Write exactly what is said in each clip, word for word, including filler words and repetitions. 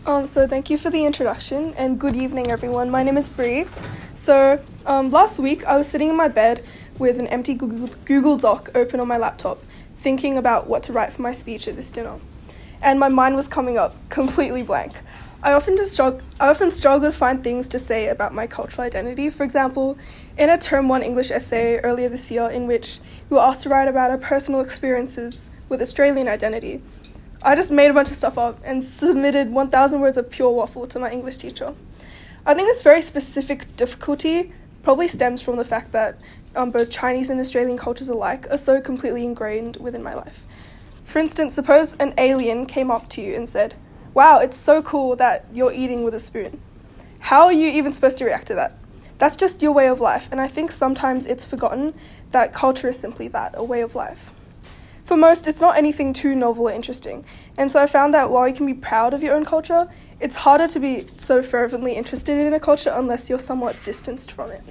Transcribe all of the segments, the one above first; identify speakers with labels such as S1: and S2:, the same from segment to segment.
S1: Um, so thank you for the introduction, and good evening, everyone. My name is Bree. So um, last week, I was sitting in my bed with an empty Google, Google Doc open on my laptop, thinking about what to write for my speech at this dinner. And my mind was coming up completely blank. I often, just struggle, I often struggle to find things to say about my cultural identity. For example, in a Term one English essay earlier this year in which we were asked to write about our personal experiences with Australian identity, I just made a bunch of stuff up and submitted one thousand words of pure waffle to my English teacher. I think this very specific difficulty probably stems from the fact that um, both Chinese and Australian cultures alike are so completely ingrained within my life. For instance, suppose an alien came up to you and said, "Wow, it's so cool that you're eating with a spoon." How are you even supposed to react to that? That's just your way of life, and I think sometimes it's forgotten that culture is simply that, a way of life. For most, it's not anything too novel or interesting, and so I found that while you can be proud of your own culture, it's harder to be so fervently interested in a culture unless you're somewhat distanced from it.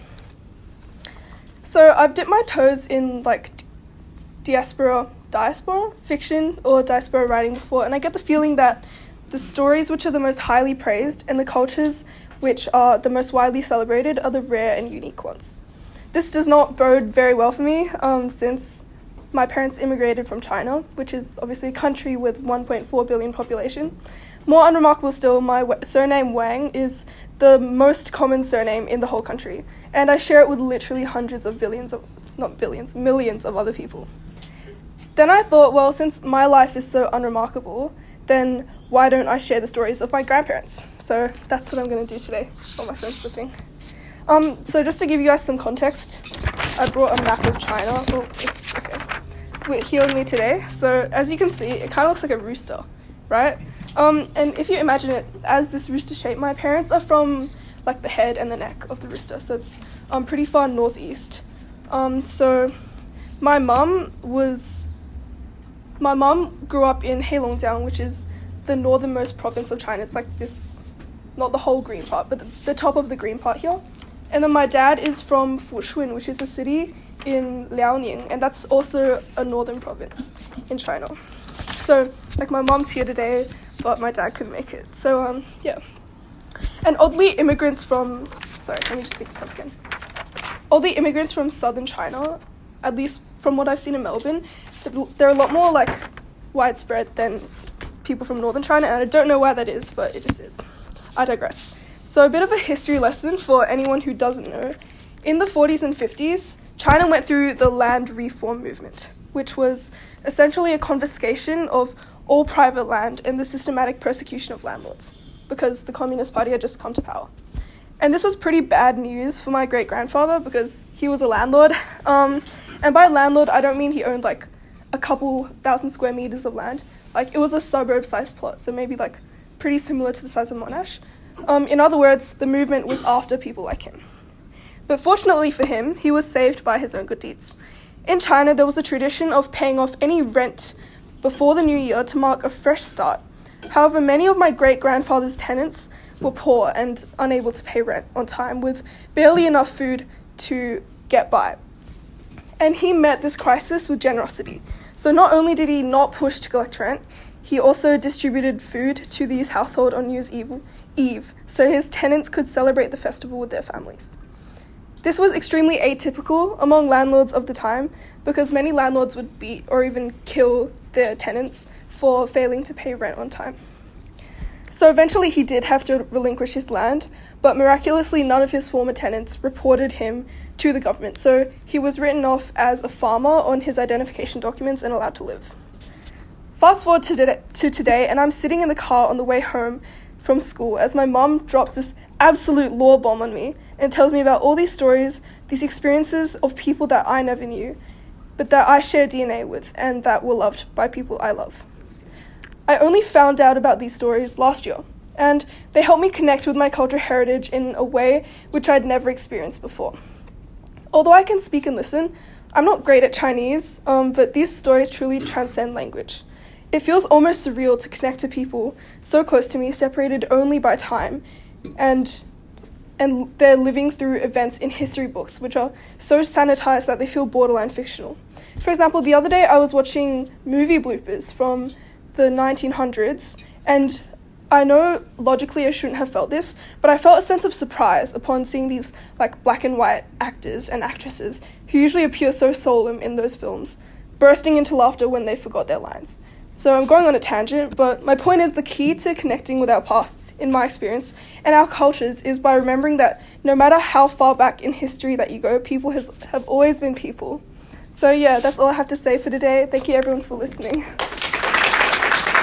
S1: So I've dipped my toes in like diaspora, diaspora fiction or diaspora writing before, and I get the feeling that the stories which are the most highly praised and the cultures which are the most widely celebrated are the rare and unique ones. This does not bode very well for me, um, since my parents immigrated from China, which is obviously a country with one point four billion population. More unremarkable still, my w- surname Wang is the most common surname in the whole country, and I share it with literally hundreds of billions of, not billions, millions of other people. Then I thought, well, since my life is so unremarkable, then why don't I share the stories of my grandparents? So that's what I'm going to do today on my friend's flipping. Um, so just to give you guys some context, I brought a map of China. Oh, it's okay. We're here with me today. So as you can see, it kind of looks like a rooster, right? Um, and if you imagine it as this rooster shape, my parents are from like the head and the neck of the rooster, so it's um pretty far northeast. Um, so my mum was, my mum grew up in Heilongjiang, which is the northernmost province of China. It's like this, not the whole green part, but the, the top of the green part here. And then my dad is from Fushun, which is a city in Liaoning, and that's also a northern province in China. So, like, my mom's here today, but my dad couldn't make it. So, um, yeah. And oddly, immigrants from, sorry, let me just speak this up again. Oddly, immigrants from southern China, at least from what I've seen in Melbourne, they're a lot more, like, widespread than people from northern China, and I don't know why that is, but it just is. I digress. So a bit of a history lesson for anyone who doesn't know. In the forties and fifties, China went through the land reform movement, which was essentially a confiscation of all private land and the systematic persecution of landlords, because the Communist Party had just come to power. And this was pretty bad news for my great-grandfather because he was a landlord. Um, and by landlord, I don't mean he owned like a couple thousand square meters of land. Like, it was a suburb-sized plot, so maybe like pretty similar to the size of Monash. Um, in other words, the movement was after people like him. But fortunately for him, he was saved by his own good deeds. In China, there was a tradition of paying off any rent before the new year to mark a fresh start. However, many of my great-grandfather's tenants were poor and unable to pay rent on time, with barely enough food to get by. And he met this crisis with generosity. So not only did he not push to collect rent, he also distributed food to these households on New Year's Eve, Eve, so his tenants could celebrate the festival with their families. This was extremely atypical among landlords of the time, because many landlords would beat or even kill their tenants for failing to pay rent on time. So eventually he did have to relinquish his land, but miraculously none of his former tenants reported him to the government, so he was written off as a farmer on his identification documents and allowed to live. Fast forward to today, to today, and I'm sitting in the car on the way home from school as my mum drops this absolute lore bomb on me and tells me about all these stories, these experiences of people that I never knew, but that I share D N A with and that were loved by people I love. I only found out about these stories last year, and they helped me connect with my cultural heritage in a way which I'd never experienced before. Although I can speak and listen, I'm not great at Chinese, um, but these stories truly transcend language. It feels almost surreal to connect to people so close to me, separated only by time, and and they're living through events in history books, which are so sanitized that they feel borderline fictional. For example, the other day I was watching movie bloopers from the nineteen hundreds, and I know logically I shouldn't have felt this, but I felt a sense of surprise upon seeing these like black and white actors and actresses who usually appear so solemn in those films, bursting into laughter when they forgot their lines. So I'm going on a tangent, but my point is the key to connecting with our pasts, in my experience, and our cultures is by remembering that no matter how far back in history that you go, people has, have always been people. So yeah, that's all I have to say for today. Thank you everyone for listening.